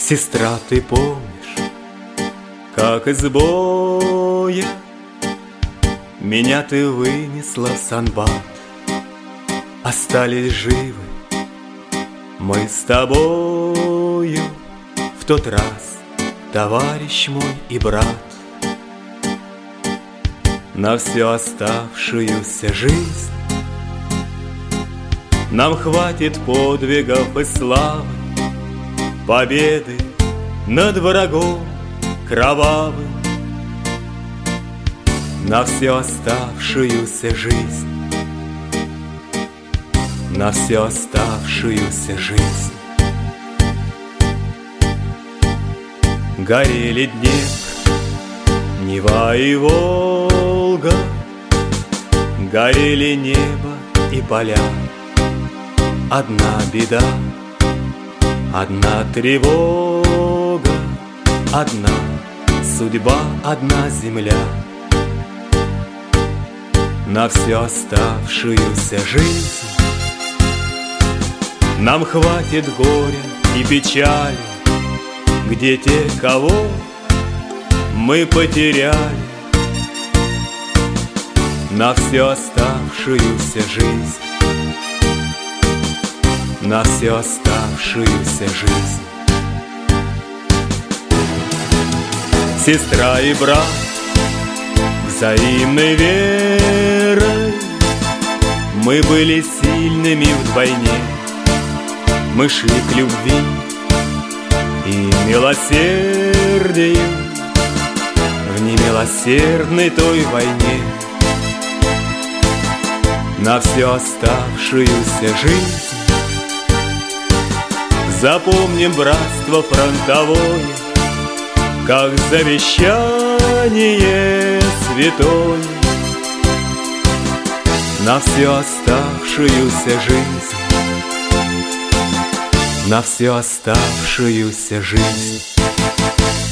Сестра, ты помнишь, как из боя меня ты вынесла в Сан-Бар? Остались живы мы с тобою в тот раз, товарищ мой и брат. На всю оставшуюся жизнь нам хватит подвигов и славы, победы над врагом кровавым. На всю оставшуюся жизнь, на всю оставшуюся жизнь. Горели Днепр, Нева и Волга, горели небо и поля. Одна беда, одна тревога, одна судьба, одна земля. На всю оставшуюся жизнь нам хватит горя и печали, где те, кого мы потеряли. На всю оставшуюся жизнь, на всю оставшуюся жизнь. Сестра и брат, взаимной верой мы были сильными вдвойне. Мы шли к любви и милосердию в немилосердной той войне. На всю оставшуюся жизнь запомним братство фронтовое, как завещание святое. На всю оставшуюся жизнь, на всю оставшуюся жизнь.